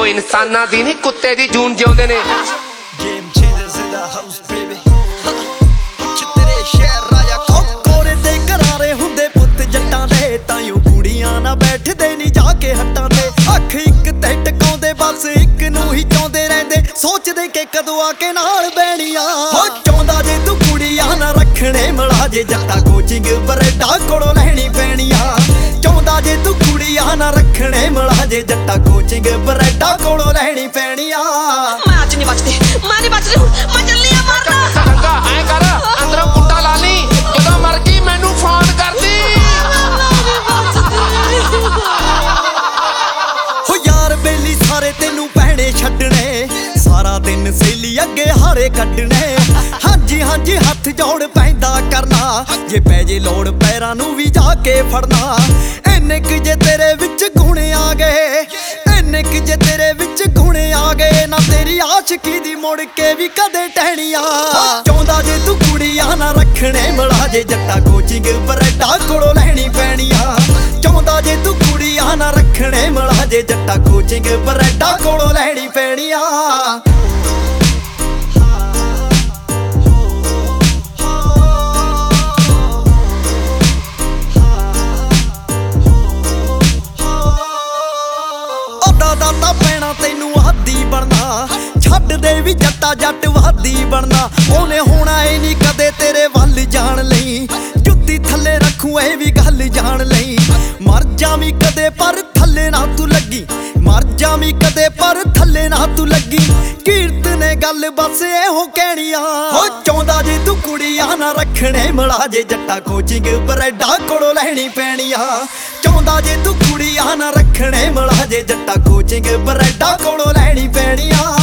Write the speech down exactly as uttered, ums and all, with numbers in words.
ਉਹ ਇਨਸਾਨਾਂ ਦੀ ਨਹੀਂ ਕੁੱਤੇ ਦੀ ਜੂਨ ਜਿਉਂਦੇ ਨੇ। Game changers in the house baby ਚਿੱਤਰੇ ਸ਼ਹਿਰ ਰਾਜਾ ਕੋਰੇ ਤੇ ਕਰਾਰੇ ਹੁੰਦੇ ਪੁੱਤ ਜੱਟਾਂ ਦੇ ਤਾਈਓ ਕੁੜੀਆਂ ਨਾ ਬੈਠਦੇ ਨਹੀਂ ਜਾ ਕੇ ਹੱਟਾਂ ਤੇ ਅੱਖ ਇੱਕ ਤੇ ਟਕਾਉਂਦੇ ਬਸ ਇੱਕ ਨੂੰ ਹੀ ਚਾਹੁੰਦੇ ਰਹਿੰਦੇ ਸੋਚਦੇ ਕਿ ਕਦੋਂ ਆ ਕੇ ਨਾਲ ਬਹਿਣੀਆਂ ਹੋ ਚਾਹੁੰਦਾ ਜੇ ਤੂੰ ਕੁੜੀਆਂ ਨਾ ਰੱਖਣੇ ਮਲਾ ਜੇ ਜੱਟਾ ਕੋਚਿੰਗ ਬਰੇਡਾ ਕੋਲੋਂ ਲੈਣੀ ਪੈਣੀਆਂ ਚਾਹੁੰਦਾ ਜੇ ਤੂੰ ਕੁੜੀਆਂ ਨਾ ਰੱਖਣੇ ਮਲਾ ਜੇ ਜੱਟਾ ਕੋਚਿੰਗ ਬਰੇਡਾ ਕੋਲੋਂ ਲੈਣੀ ਪੈਣੀਆਂ। ਮੈਂ ਅੱਜ ਨਹੀਂ ਬਚਦੀ ਮੈਂ ਨਹੀਂ ਬਚ ਰਹੀ ਮੈਂ ਚੱਲੀ ਆ ਮਰਨਾ ਚੰਗਾ ਐ ਕਰ ਅੰਦਰੋਂ ਕੁੱਟਾ ਲਾ ਲਈ ਜਦੋਂ ਮਰ ਗਈ ਮੈਨੂੰ ਫੋਨ ਕਰਦੀ। ਹੋ ਯਾਰ ਬੇਲੀ ਸਾਰੇ ਤੈਨੂੰ ਪਹਿਣੇ ਛੱਡਣੇ ਸਾਰਾ ਦਿਨ ਸੇਲੀ ਅੱਗੇ ਹਾਰੇ ਕੱਢਣੇ ਹਾਂਜੀ ਹਾਂਜੀ ਹੱਥ ਜੋੜ ਪੈਂਦਾ ਕਰਨਾ ਜੇ ਪੈ ਜੇ ਲੋੜ ਪੈਰਾਂ ਨੂੰ ਵੀ ਜਾ ਕੇ ਫੜਨਾ ਇੰਨੇ ਕੁ ਜੇ ਤੇਰੇ ਵਿੱਚ ਗੁਣ ਆ ਗਏ ਇੰਨੇ ਕੁ ਜੇ ਤੇਰੇ ਵਿੱਚ ਗੁਣ ਆ ਗਏ ਨਾ ਤੇਰੀ ਆਸ਼ਕੀ ਦੀ ਮੁੜ ਕੇ ਵੀ ਕਦੇ ਟਹਿਣੀਆਂ ਚਾਹੁੰਦਾ ਜੇ ਤੂੰ ਕੁੜੀਆਂ ਨਾ ਰੱਖਣੇ ਮਲਾ ਜੇ ਜੱਟਾ ਕੋਚਿੰਗ ਬਰੇਡਾ ਕੋਲੋਂ ਲੈਣੀ ਪੈਣੀਆਂ ਚਾਹੁੰਦਾ ਜੇ ਤੂੰ ਕੁੜੀਆਂ ਨਾ ਰੱਖਣੇ ਮਲਾ ਜੇ ਜੱਟਾ ਕੋਚਿੰਗ ਬਰੇਡਾ ਕੋਲੋਂ ਲੈਣੀ ਪੈਣੀਆਂ। ਦਾਦਾ ਪੈਣਾ ਤੈਨੂੰ ਆਦੀ ਬਣਨਾ ਛੱਡ ਦੇ ਵੀ ਜੱਟਾ ਜੱਟ ਵਾਦੀ ਬਣਨਾ ਉਹਨੇ ਹੋਣਾ ਏ ਨਹੀਂ ਕਦੇ ਤੇਰੇ ਵੱਲ ਜਾਣ ਲਈ ਜੁੱਤੀ ਥੱਲੇ ਰੱਖੂ ਇਹ ਵੀ ਗੱਲ ਜਾਣ ਲਈ ਮਰ ਜਾਵੀਂ ਕਦੇ ਪਰ ਥੱਲੇ ਨਾ ਤੂੰ ਲੱਗੀ ਮਰ ਜਾਵੀਂ ਕਦੇ ਪਰ ਥੱਲੇ ਨਾ ਤੂੰ ਲੱਗੀ ਕੀਰਤ ਨੇ ਗੱਲ ਬਸ ਇਹੋ ਕਹਿਣੀਆਂ ਹੋ ਚਾਹੁੰਦਾ ਜੇ ਤੂੰ ਕੁੜੀਆਂ ਨਾ ਰੱਖਣੇ ਮਲਾ ਜੇ ਜੱਟਾ ਕੋਚਿੰਗ ਬਰੇਡਾ ਕੋਲੋਂ ਲੈਣੀ ਪੈਣੀਆਂ ਚਾਹੁੰਦਾ ਜੇ ਤੂੰ ਕੁੜੀਆਂ ਨਾ ਰੱਖਣੇ ਮਲਾ ਜੇ ਜੱਟਾ ਕੋਚਿੰਗ ਬਰੇਡਾ ਕੋਲੋਂ ਲੈਣੀ ਪੈਣੀਆਂ।